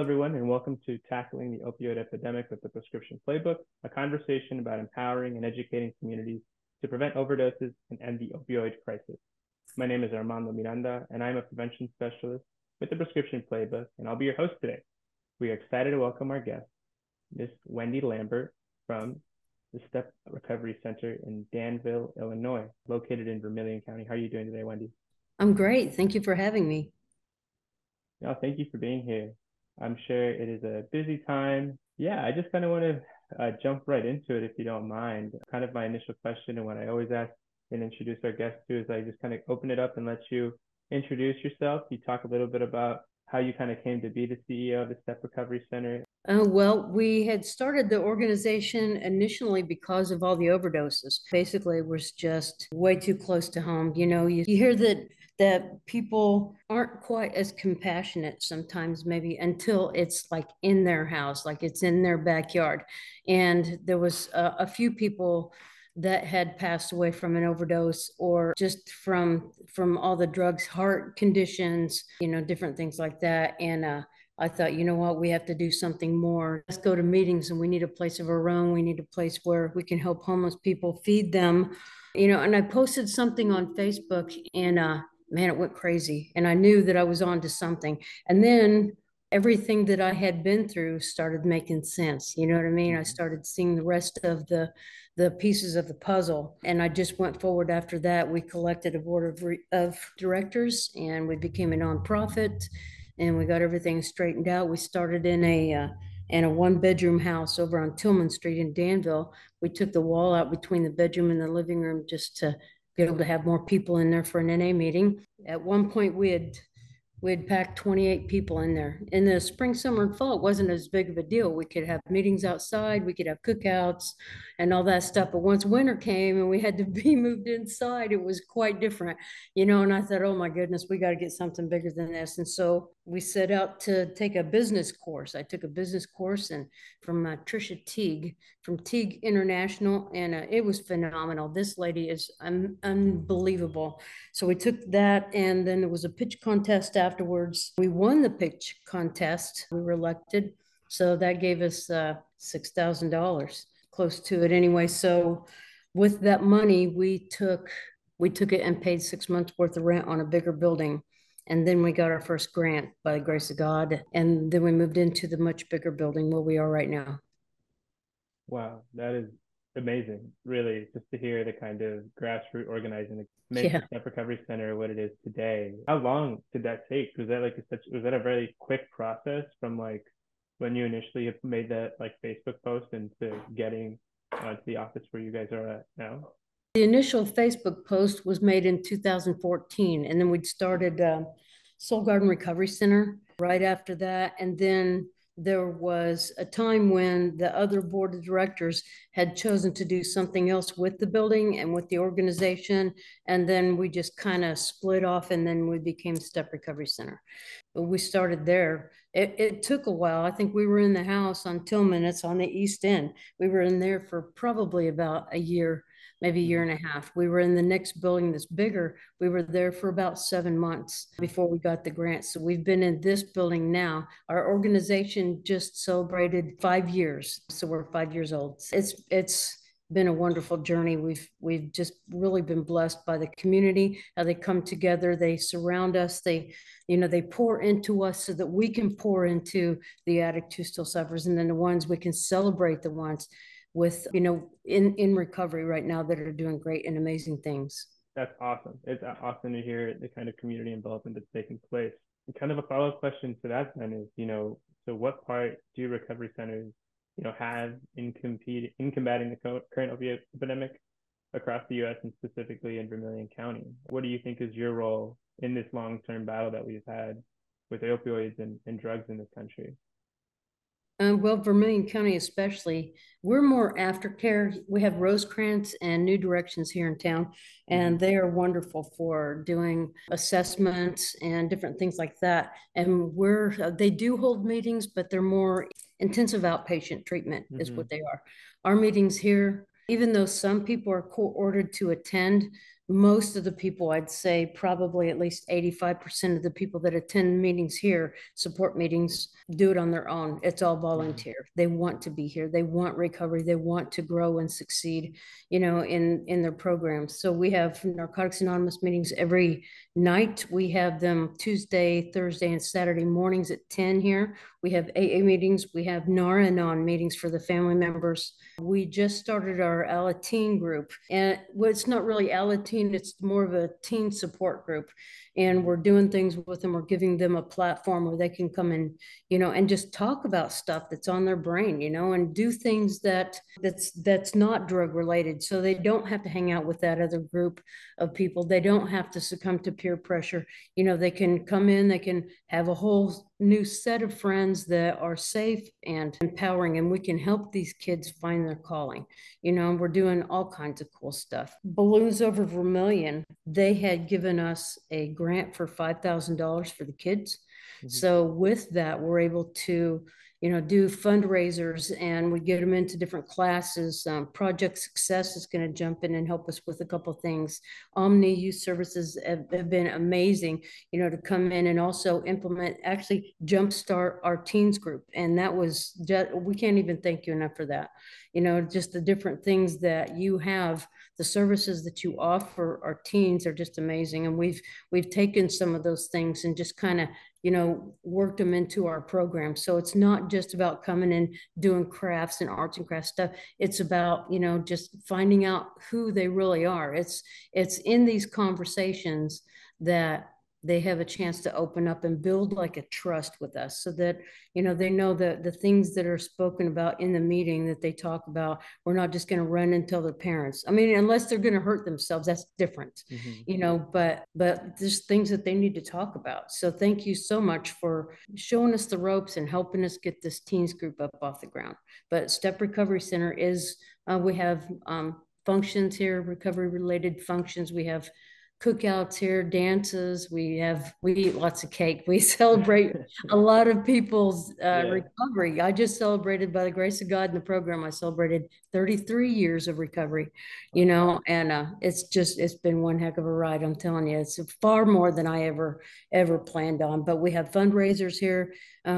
everyone, and welcome to Tackling the Opioid Epidemic with the Prescription Playbook, a conversation about empowering and educating communities to prevent overdoses and end the opioid crisis. My name is Armando Miranda, and I'm a prevention specialist with the Prescription Playbook, and I'll be your host today. We are excited to welcome our guest, Ms. Wendy Lambert from the STEP Recovery Center in Danville, Illinois, located in Vermilion County. How are you doing today, Wendy? I'm great. Thank you for having me. No, thank you for being here. I'm sure it is a busy time. Yeah, I just kind of want to jump right into it if you don't mind. Kind of my initial question, and what I always ask and introduce our guests to is I just kind of open it up and let you introduce yourself. You talk a little bit about how you kind of came to be the CEO of the STEP Recovery Center. Well, we had started the organization initially because of all the overdoses. Basically, it was just way too close to home. You hear that people aren't quite as compassionate sometimes, maybe until it's like in their house, like it's in their backyard. And there was a few people that had passed away from an overdose or just from all the drugs, heart conditions, different things like that. And I thought, you know what, we have to do something more. Let's go to meetings, and we need a place of our own. We need a place where we can help homeless people, feed them, and I posted something on Facebook, and man, it went crazy. And I knew that I was on to something. And then everything that I had been through started making sense. You know what I mean? I started seeing the rest of the pieces of the puzzle. And I just went forward after that. We collected a board of directors, and we became a nonprofit, and we got everything straightened out. We started in a one-bedroom house over on Tillman Street in Danville. We took the wall out between the bedroom and the living room just to be able to have more people in there for an NA meeting. At one point, we had packed 28 people in there. In the spring, summer, and fall, it wasn't as big of a deal. We could have meetings outside, we could have cookouts and all that stuff. But once winter came and we had to be moved inside, it was quite different, and I thought, oh my goodness, we got to get something bigger than this. And so we set out to take a business course. I took a business course and from Trisha Teague from Teague International, and it was phenomenal. This lady is unbelievable. So we took that, and then there was a pitch contest afterwards. We won the pitch contest. We were elected. So that gave us $6,000, close to it anyway. So with that money, we took it and paid 6 months worth of rent on a bigger building. And then we got our first grant by the grace of God. And then we moved into the much bigger building where we are right now. Wow, that is amazing, really, just to hear the kind of grassroots organizing that makes the STEP Recovery Center what it is today. How long did that take? Was that a very quick process from like when you initially made that like Facebook post into getting to the office where you guys are at now? The initial Facebook post was made in 2014, and then we'd started Soul Garden Recovery Center right after that. And then there was a time when the other board of directors had chosen to do something else with the building and with the organization. And then we just kind of split off, and then we became STEP Recovery Center. But we started there. It took a while. I think we were in the house on Tillman. It's on the East End. We were in there for probably about a year, maybe a year and a half. We were in the next building that's bigger. We were there for about 7 months before we got the grant. So we've been in this building now. Our organization just celebrated 5 years. So we're 5 years old. It's been a wonderful journey. We've just really been blessed by the community, how they come together, they surround us, they pour into us so that we can pour into the addict who still suffers, and then the ones we can celebrate, the ones with in recovery right now that are doing great and amazing things. That's awesome. It's awesome to hear the kind of community involvement that's taking place. And kind of a follow-up question to that then is, so what part do recovery centers have in combating the current opioid epidemic across the U.S. and specifically in Vermilion County? What do you think is your role in this long-term battle that we've had with opioids and drugs in this country? Well, Vermilion County especially, we're more aftercare. We have Rosecrans and New Directions here in town, and they are wonderful for doing assessments and different things like that. And they do hold meetings, but they're more intensive outpatient treatment is what they are. Our meetings here, even though some people are court-ordered to attend, most of the people, I'd say probably at least 85% of the people that attend meetings here, support meetings, do it on their own. It's all volunteer. They want to be here. They want recovery. They want to grow and succeed, in their programs. So we have Narcotics Anonymous meetings every night. We have them Tuesday, Thursday, and Saturday mornings at 10 here. We have AA meetings. We have NARA-Anon meetings for the family members. We just started our Alateen group, and well, it's not really Alateen, it's more of a teen support group. And we're doing things with them. We're giving them a platform where they can come and, and just talk about stuff that's on their brain, and do things that's not drug related. So they don't have to hang out with that other group of people. They don't have to succumb to peer pressure. They can come in, they can have a whole new set of friends that are safe and empowering, and we can help these kids find their calling. We're doing all kinds of cool stuff. Balloons Over Vermilion, they had given us a grant for $5,000 for the kids. So with that, we're able to do fundraisers, and we get them into different classes. Project Success is going to jump in and help us with a couple things. Omni Youth Services have been amazing, to come in and also implement, actually jumpstart our teens group. And that was just, we can't even thank you enough for that. Just the different things that you have, the services that you offer our teens are just amazing. And we've taken some of those things and just kind of worked them into our program. So it's not just about coming and doing crafts and arts and crafts stuff. It's about, just finding out who they really are. It's in these conversations that they have a chance to open up and build like a trust with us, so that, they know that the things that are spoken about in the meeting that they talk about, we're not just going to run and tell their parents. I mean, unless they're going to hurt themselves, that's different, but there's things that they need to talk about. So thank you so much for showing us the ropes and helping us get this teens group up off the ground. But Step Recovery Center is, we have functions here, recovery related functions. We have cookouts here, dances. We eat lots of cake. We celebrate a lot of people's recovery. I just celebrated, by the grace of God, in the program, I celebrated 33 years of recovery, and it's been one heck of a ride. I'm telling you, it's far more than I ever planned on. But we have fundraisers here.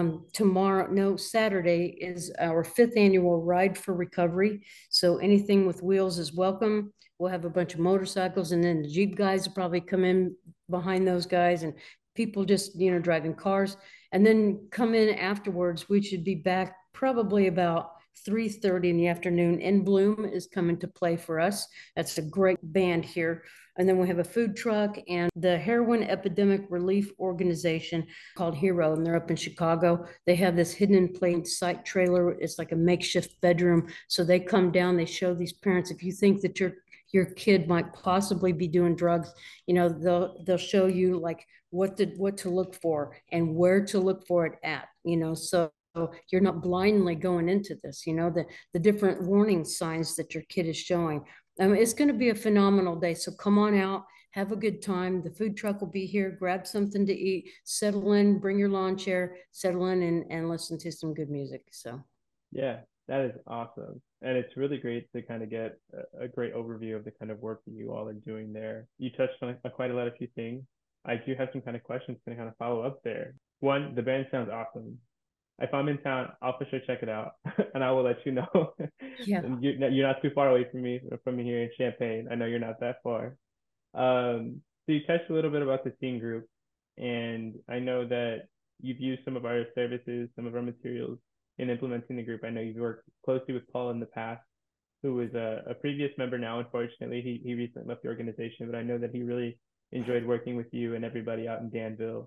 Saturday is our 5th annual Ride for Recovery. So anything with wheels is welcome. We'll have a bunch of motorcycles, and then the Jeep guys will probably come in behind those guys, and people just, driving cars, and then come in afterwards. We should be back probably about 3:30 in the afternoon. In Bloom is coming to play for us. That's a great band here. And then we have a food truck and the Heroin Epidemic Relief Organization called Hero, and they're up in Chicago. They have this hidden in plain sight trailer. It's like a makeshift bedroom. So they come down, they show these parents, if you think that your kid might possibly be doing drugs, they'll show you like what to look for and where to look for it at, so you're not blindly going into this, the different warning signs that your kid is showing. It's going to be a phenomenal day. So come on out, have a good time. The food truck will be here. Grab something to eat, settle in, bring your lawn chair, settle in and listen to some good music. So yeah, that is awesome. And it's really great to kind of get a great overview of the kind of work that you all are doing there. You touched on quite a lot of few things. I do have some kind of questions to kind of follow up there. One, the band sounds awesome. If I'm in town, I'll for sure check it out, and I will let you know. yeah, You're not too far away from me here in Champaign. I know you're not that far. So you touched a little bit about the teen group, and I know that you've used some of our services, some of our materials in implementing the group. I know you've worked closely with Paul in the past, who was a previous member now. Unfortunately, he recently left the organization, but I know that he really enjoyed working with you and everybody out in Danville.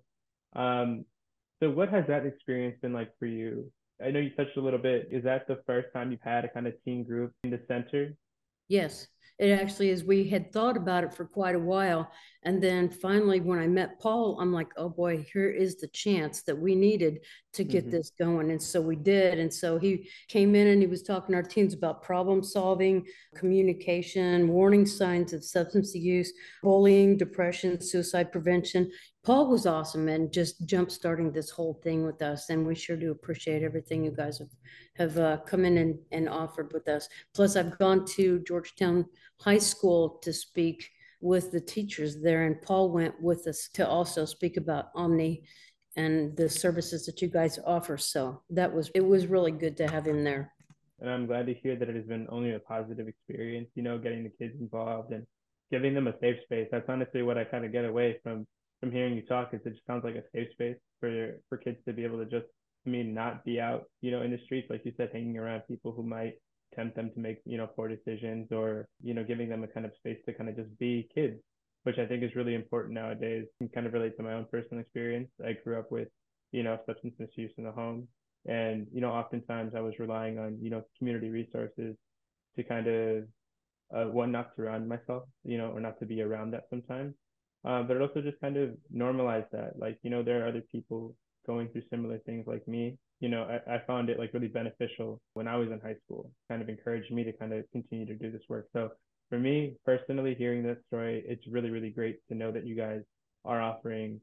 So what has that experience been like for you? I know you touched a little bit. Is that the first time you've had a kind of teen group in the center? yes, it actually is. We had thought about it for quite a while. And then finally, when I met Paul, I'm like, oh boy, here is the chance that we needed to get this going. And so we did. And so he came in and he was talking to our teens about problem solving, communication, warning signs of substance use, bullying, depression, suicide prevention. Paul was awesome and just jump starting this whole thing with us. And we sure do appreciate everything you guys have come in and offered with us. Plus, I've gone to Georgetown High School to speak with the teachers there, and Paul went with us to also speak about Omni and the services that you guys offer. So it was really good to have him there. And I'm glad to hear that it has been only a positive experience, getting the kids involved and giving them a safe space. That's honestly what I kind of get away from hearing you talk, is it just sounds like a safe space for kids to be able to just, not be out, in the streets, like you said, hanging around people who might tempt them to make, poor decisions, or, giving them a kind of space to kind of just be kids, which I think is really important nowadays. And kind of relate to my own personal experience. I grew up with, substance misuse in the home. And, oftentimes I was relying on, community resources to kind of, one, not surround myself, or not to be around that sometimes. But it also just kind of normalized that, like, there are other people going through similar things like me. I found it like really beneficial when I was in high school, kind of encouraged me to kind of continue to do this work. So for me personally, hearing that story, it's really, really great to know that you guys are offering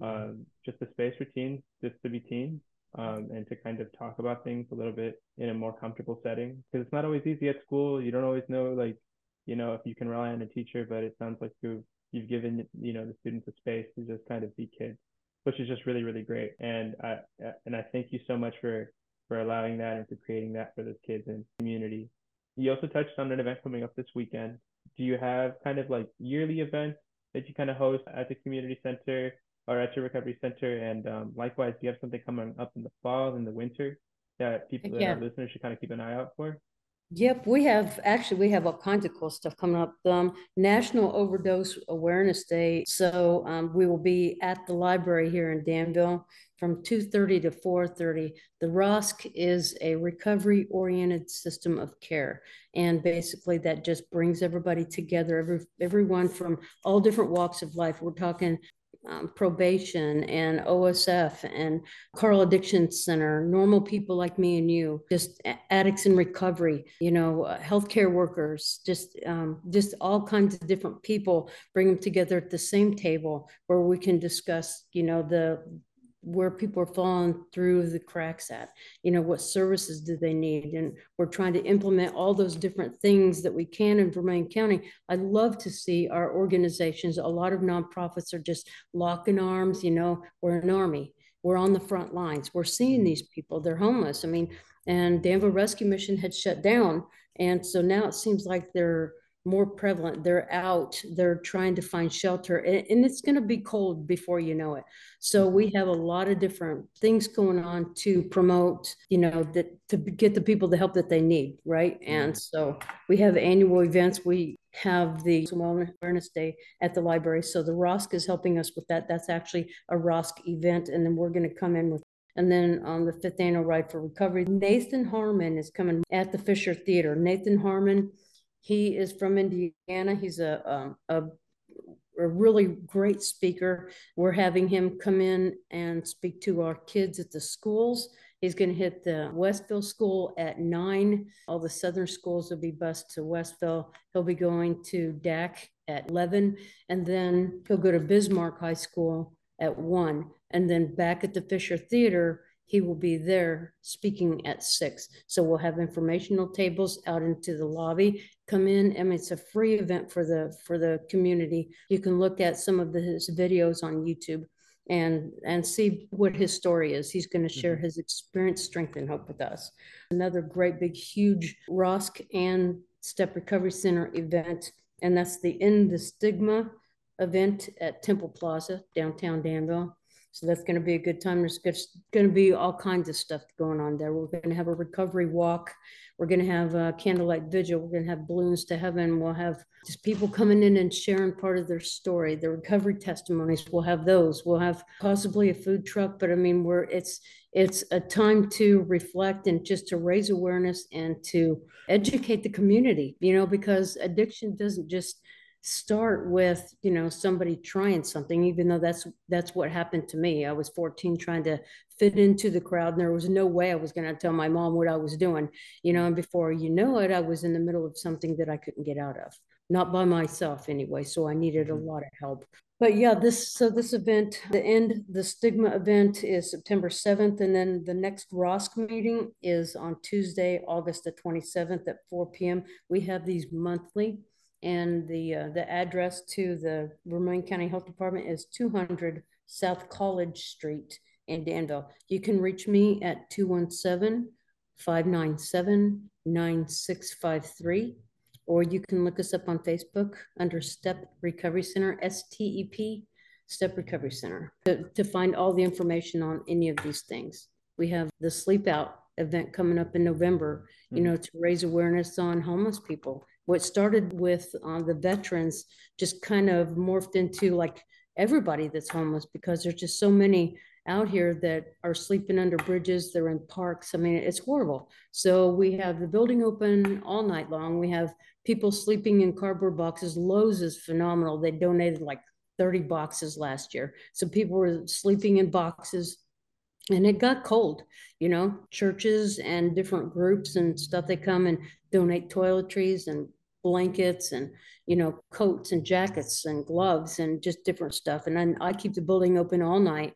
just a space for teens just to be teens, and to kind of talk about things a little bit in a more comfortable setting. Because it's not always easy at school. You don't always know, like, if you can rely on a teacher, but it sounds like you've given, the students a space to just kind of be kids, which is just really, really great. And I thank you so much for allowing that and for creating that for those kids and community. You also touched on an event coming up this weekend. Do you have kind of like yearly events that you kind of host at the community center or at your recovery center? And likewise, do you have something coming up in the fall and the winter that people that Yeah. our listeners should kind of keep an eye out for? Yep, we have all kinds of cool stuff coming up. National Overdose Awareness Day. So we will be at the library here in Danville from 2:30 to 4:30. The ROSC is a recovery-oriented system of care. And basically that just brings everybody together, everyone from all different walks of life. We're talking probation and OSF and Carl Addiction Center, normal people like me and you, just addicts in recovery, healthcare workers, just all kinds of different people, bring them together at the same table where we can discuss, where people are falling through the cracks at, what services do they need? And we're trying to implement all those different things that we can in Vermilion County. I'd love to see our organizations, a lot of nonprofits are just locking arms, we're an army. We're on the front lines. We're seeing these people, they're homeless. And Danville Rescue Mission had shut down. And so now it seems like they're more prevalent. They're out, they're trying to find shelter, and it's going to be cold before you know it. So we have a lot of different things going on to promote, that to get the people the help that they need, right? And so we have annual events. We have the Wellness Awareness Day at the library. So the ROSC is helping us with that. That's actually a ROSC event, and then we're going to come in with. And then on the 5th annual Ride for Recovery, Nathan Harmon is coming at the Fisher Theater. Nathan Harmon, he is from Indiana. He's a really great speaker. We're having him come in and speak to our kids at the schools. He's going to hit the Westville School at 9. All the southern schools will be bused to Westville. He'll be going to DAC at 11. And then he'll go to Bismarck High School at 1. And then back at the Fisher Theater, he will be there speaking at 6. So we'll have informational tables out into the lobby. Come in. It's a free event for the community. You can look at some of his videos on YouTube and see what his story is. He's going to share his experience, strength, and hope with us. Another great big huge ROSC and Step Recovery Center event, and that's the End the Stigma event at Temple Plaza, downtown Danville. So that's going to be a good time. There's going to be all kinds of stuff going on there. We're going to have a recovery walk. We're going to have a candlelight vigil. We're going to have balloons to heaven. We'll have just people coming in and sharing part of their story, their recovery testimonies. We'll have those. We'll have possibly a food truck, but it's a time to reflect and just to raise awareness and to educate the community, because addiction doesn't just start with somebody trying something, even though that's what happened to me. I was 14 trying to fit into the crowd, and there was no way I was going to tell my mom what I was doing, and before you know it, I was in the middle of something that I couldn't get out of, not by myself anyway. So I needed a lot of help. But yeah, this event, the End the Stigma event, is September 7th. And then the next ROSC meeting is on Tuesday, August the 27th at 4 p.m. We have these monthly. And the address to the Vermilion County Health Department is 200 South College Street in Danville. You can reach me at 217-597-9653, or you can look us up on Facebook under STEP Recovery Center, STEP, STEP Recovery Center, to find all the information on any of these things. We have the Sleep Out event coming up in November, to raise awareness on homeless people. What started with the veterans just kind of morphed into like everybody that's homeless, because there's just so many out here that are sleeping under bridges. They're in parks. I mean, it's horrible. So we have the building open all night long. We have people sleeping in cardboard boxes. Lowe's is phenomenal. They donated like 30 boxes last year. So people were sleeping in boxes. And it got cold, churches and different groups and stuff, they come and donate toiletries and blankets and, coats and jackets and gloves and just different stuff. And then I keep the building open all night,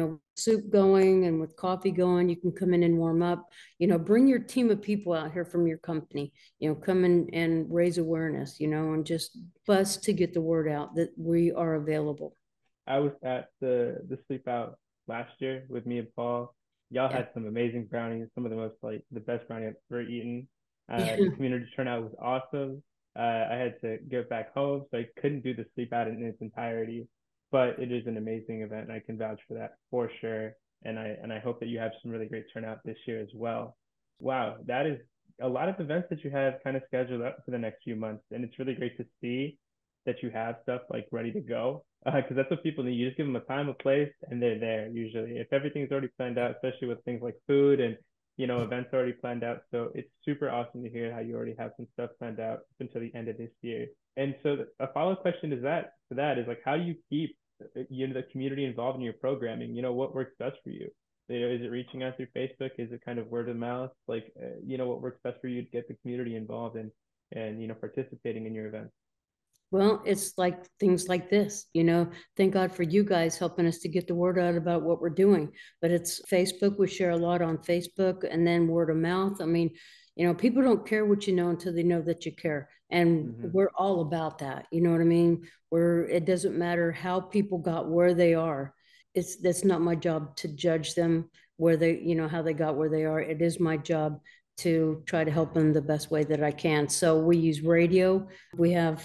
soup going and with coffee going. You can come in and warm up, bring your team of people out here from your company, come in and raise awareness, and just bus to get the word out that we are available. I was at the Sleep Out last year with me and Paul. Y'all had some amazing brownies, some of the most the best brownie I've ever eaten. The community turnout was awesome. I had to get back home, so I couldn't do the Sleep Out in its entirety, but it is an amazing event, and I can vouch for that for sure. And I hope that you have some really great turnout this year as well. Wow, that is a lot of events that you have kind of scheduled up for the next few months, and it's really great to see that you have stuff ready to go, because that's what people need. You just give them a time, a place, and they're there usually. If everything's already planned out, especially with things like food and events already planned out. So it's super awesome to hear how you already have some stuff planned out up until the end of this year. And so a follow-up question is how do you keep the community involved in your programming? What works best for you? Is it reaching out through Facebook? Is it kind of word of mouth? What works best for you to get the community involved and participating in your events? Well, it's like things like this, thank God for you guys helping us to get the word out about what we're doing. But it's Facebook. We share a lot on Facebook, and then word of mouth. I mean, people don't care what you know until they know that you care. And we're all about that. You know what I mean? It doesn't matter how people got where they are. That's not my job to judge them where they, how they got where they are. It is my job to try to help them the best way that I can. So we use radio. We have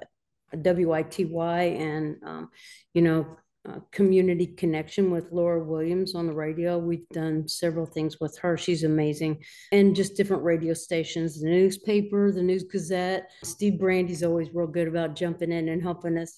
WITY and, community connection with Laura Williams on the radio. We've done several things with her. She's amazing. And just different radio stations, the newspaper, the News Gazette. Steve Brandy's always real good about jumping in and helping us,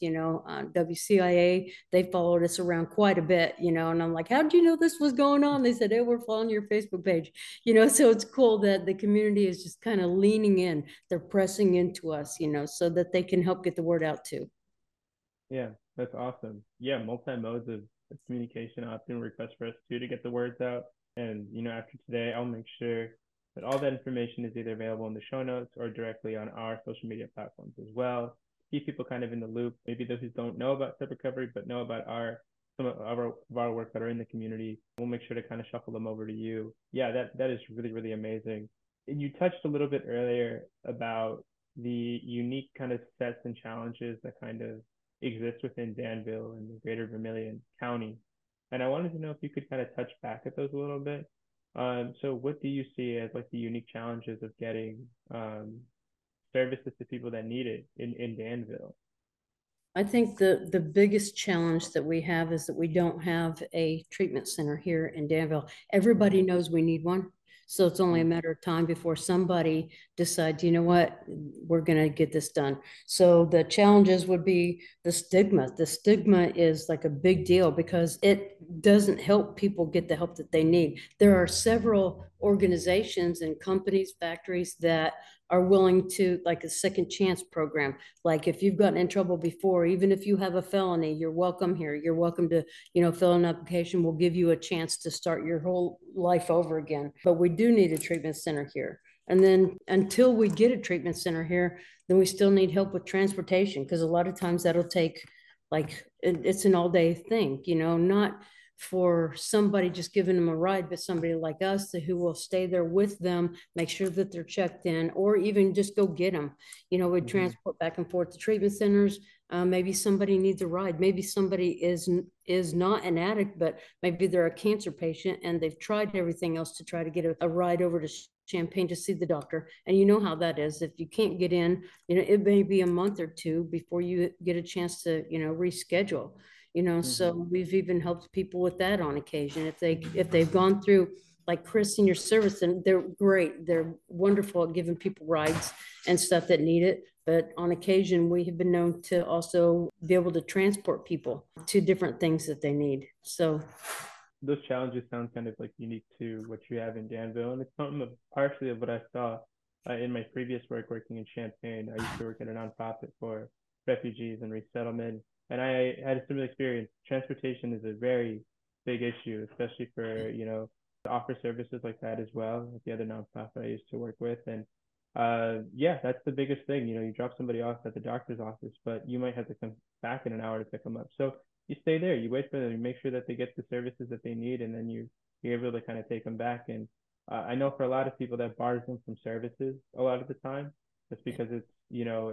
WCIA, they followed us around quite a bit, and I'm like, how did you know this was going on? They said, hey, we're following your Facebook page, so it's cool that the community is just kind of leaning in. They're pressing into us, so that they can help get the word out too. Yeah, that's awesome. Yeah, multi modes of communication often request for us too to get the words out. And after today, I'll make sure that all that information is either available in the show notes or directly on our social media platforms as well. Keep people kind of in the loop. Maybe those who don't know about Step Recovery but know about some of our work that are in the community. We'll make sure to kind of shuffle them over to you. Yeah, that is really, really amazing. And you touched a little bit earlier about the unique kind of sets and challenges that kind of exist within Danville and the greater Vermilion County. And I wanted to know if you could kind of touch back at those a little bit. So what do you see as the unique challenges of getting services to people that need it in Danville? I think the biggest challenge that we have is that we don't have a treatment center here in Danville. Everybody knows we need one. So it's only a matter of time before somebody decides, you know what, we're going to get this done. So the challenges would be the stigma. The stigma is like a big deal because it doesn't help people get the help that they need. There are several organizations and companies, factories that are willing to, like a second chance program. Like if you've gotten in trouble before, even if you have a felony, you're welcome here. You're welcome to, fill an application. We'll give you a chance to start your whole life over again. But we do need a treatment center here. And then until we get a treatment center here, then we still need help with transportation, because a lot of times that'll take it's an all day thing, not for somebody just giving them a ride, but somebody like us who will stay there with them, make sure that they're checked in, or even just go get them. You know, we transport back and forth to treatment centers. Maybe somebody needs a ride. Maybe somebody is not an addict, but maybe they're a cancer patient and they've tried everything else to try to get a ride over to Champaign to see the doctor. And you know how that is. If you can't get in, you know, it may be a month or two before you get a chance to, you know, reschedule. You know, so we've even helped people with that on occasion. If they've gone through like Chris Senior Service, and they're great, they're wonderful at giving people rides and stuff that need it. But on occasion, we have been known to also be able to transport people to different things that they need. So those challenges sound kind of like unique to what you have in Danville, and it's something partially of what I saw in my previous work working in Champaign. I used to work at a nonprofit for refugees and resettlement, and I had a similar experience. Transportation is a very big issue, especially for, you know, to offer services like that as well at the other nonprofit I used to work with. And yeah, that's the biggest thing. You know, you drop somebody off at the doctor's office, but you might have to come back in an hour to pick them up. So you stay there, you wait for them, you make sure that they get the services that they need, and then you're able to kind of take them back. And I know for a lot of people that bars them from services a lot of the time, just because it's, you know,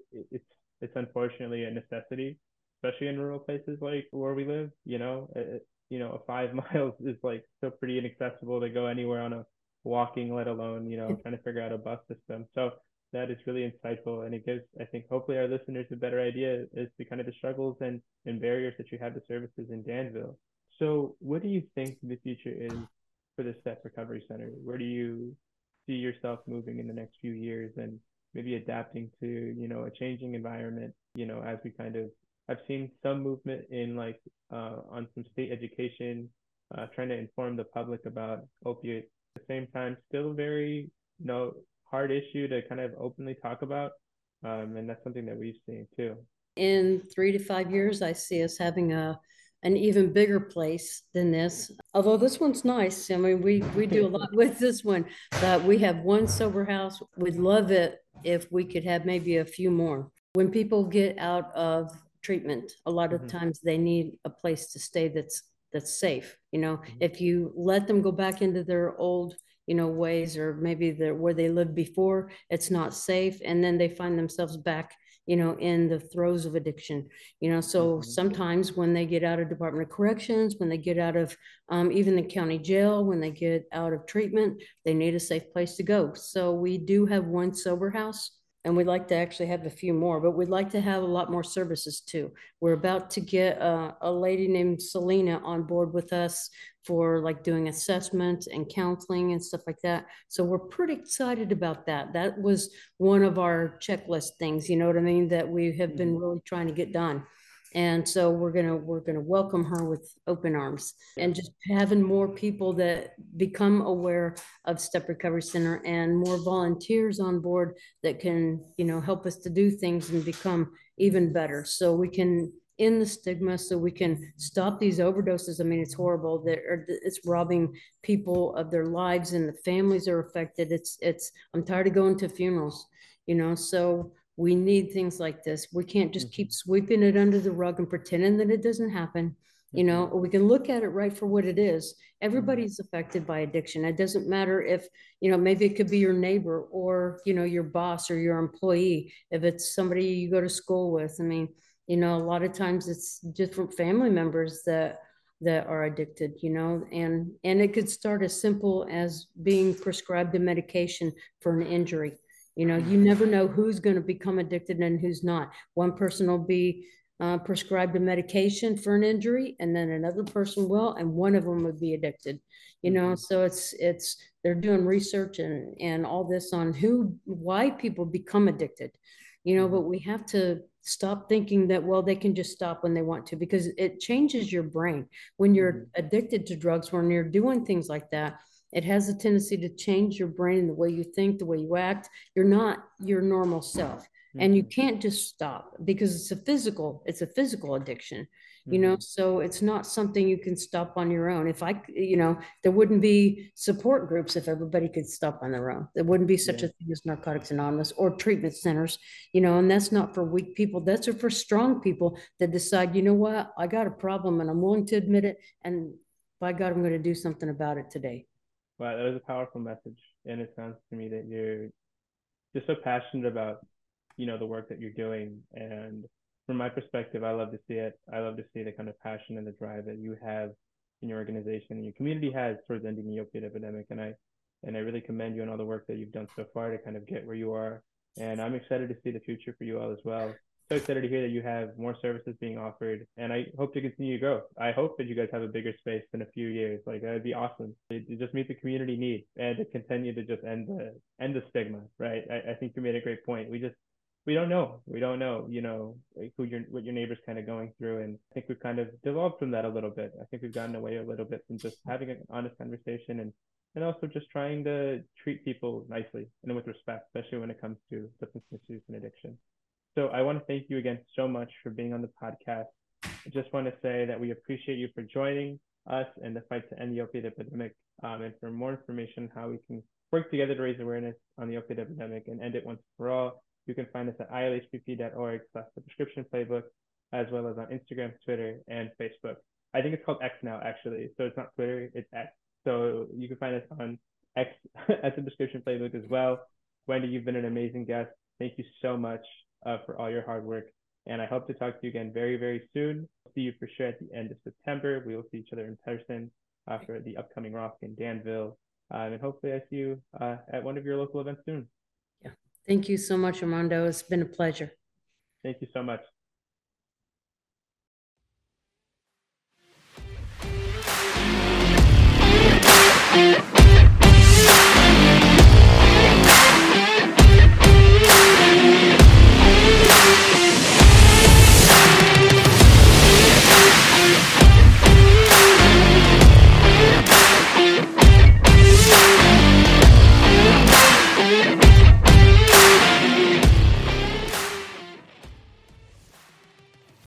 it's unfortunately a necessity, especially in rural places like where we live. You know, you know, 5 miles is like still pretty inaccessible to go anywhere on a walking, let alone, you know, trying to figure out a bus system. So that is really insightful, and it gives, I think, hopefully our listeners a better idea as to kind of the struggles and barriers that you have to services in Danville. So what do you think the future is for the STEP Recovery Center? Where do you see yourself moving in the next few years, and maybe adapting to, you know, a changing environment, you know, as we kind of, I've seen some movement in like on some state education, trying to inform the public about opiates. At the same time, still very, you know, hard issue to kind of openly talk about. And that's something that we've seen too. In 3 to 5 years, I see us having an even bigger place than this. Although this one's nice. I mean, we do a lot with this one, but we have one sober house. We'd love it if we could have maybe a few more. When people get out of treatment, a lot of times they need a place to stay that's safe. You know, if you let them go back into their old, you know, ways, or maybe where they lived before, it's not safe, and then they find themselves back, you know, in the throes of addiction. You know, so sometimes when they get out of Department of Corrections, when they get out of even the county jail, when they get out of treatment, they need a safe place to go. So we do have one sober house, and we'd like to actually have a few more, but we'd like to have a lot more services too. We're about to get a lady named Selena on board with us for like doing assessment and counseling and stuff like that. So we're pretty excited about that. That was one of our checklist things, you know what I mean, that we have been really trying to get done. And so we're gonna welcome her with open arms, and just having more people that become aware of Step Recovery Center, and more volunteers on board that can, you know, help us to do things and become even better, so we can end the stigma, so we can stop these overdoses. I mean, it's horrible that it's robbing people of their lives, and the families are affected. I'm tired of going to funerals, you know, so we need things like this. We can't just keep sweeping it under the rug and pretending that it doesn't happen. You know, we can look at it right for what it is. Everybody's affected by addiction. It doesn't matter if, you know, maybe it could be your neighbor, or, you know, your boss or your employee. If it's somebody you go to school with, I mean, you know, a lot of times it's different family members that are addicted, you know, and it could start as simple as being prescribed a medication for an injury. You know, you never know who's going to become addicted and who's not. One person will be prescribed a medication for an injury, and then another person will, and one of them would be addicted. You know, so it's they're doing research and all this on why people become addicted. You know, but we have to stop thinking that, well, they can just stop when they want to, because it changes your brain. When you're addicted to drugs, when you're doing things like that, it has a tendency to change your brain, the way you think, the way you act. You're not your normal self. And you can't just stop because it's a physical addiction, you know, so it's not something you can stop on your own. If I, you know, there wouldn't be support groups if everybody could stop on their own. There wouldn't be such a thing as Narcotics Anonymous or treatment centers, you know, and that's not for weak people. That's for strong people that decide, you know what, I got a problem and I'm willing to admit it. And by God, I'm going to do something about it today. Wow, that was a powerful message. And it sounds to me that you're just so passionate about, the work that you're doing. And from my perspective, I love to see it. I love to see the kind of passion and the drive that you have in your organization and your community has towards ending the opiate epidemic. And I really commend you on all the work that you've done so far to kind of get where you are. And I'm excited to see the future for you all as well. So excited to hear that you have more services being offered, and I hope to continue to grow. I hope that you guys have a bigger space in a few years. Like that'd be awesome to just meet the community need and to continue to just end the stigma, right? I think you made a great point. We don't know. We don't know, like what your neighbor's kind of going through. And I think we've kind of devolved from that a little bit. I think we've gotten away a little bit from just having an honest conversation and also just trying to treat people nicely and with respect, especially when it comes to substance misuse and addiction. So I want to thank you again so much for being on the podcast. I just want to say that we appreciate you for joining us in the fight to end the opiate epidemic. And for more information on how we can work together to raise awareness on the opiate epidemic and end it once for all, you can find us at ilhpp.org/the prescription playbook, as well as on Instagram, Twitter, and Facebook. I think it's called X now, actually. So it's not Twitter, it's X. So you can find us on X at the prescription playbook as well. Wendy, you've been an amazing guest. Thank you so much for all your hard work. And I hope to talk to you again very, very soon. See you for sure at the end of September. We will see each other in person for the upcoming Rock in Danville. And hopefully I see you at one of your local events soon. Yeah. Thank you so much, Armando. It's been a pleasure. Thank you so much.